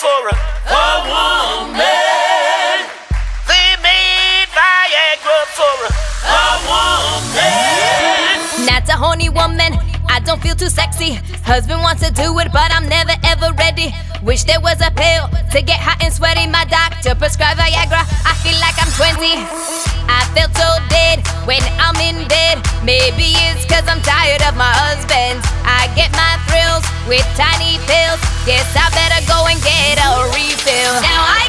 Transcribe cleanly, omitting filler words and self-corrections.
for a woman. They made Viagra for a woman. Not a horny woman, I don't feel too sexy. Husband wants to do it, but I'm never ever ready. Wish there was a pill to get hot and sweaty. My doctor prescribed Viagra, I feel like I'm 20. I felt so dead when I'm in bed. Maybe it's cause I'm tired of my husband. I get my thrills with tiny pills. Guess I better go and get a refill. Now I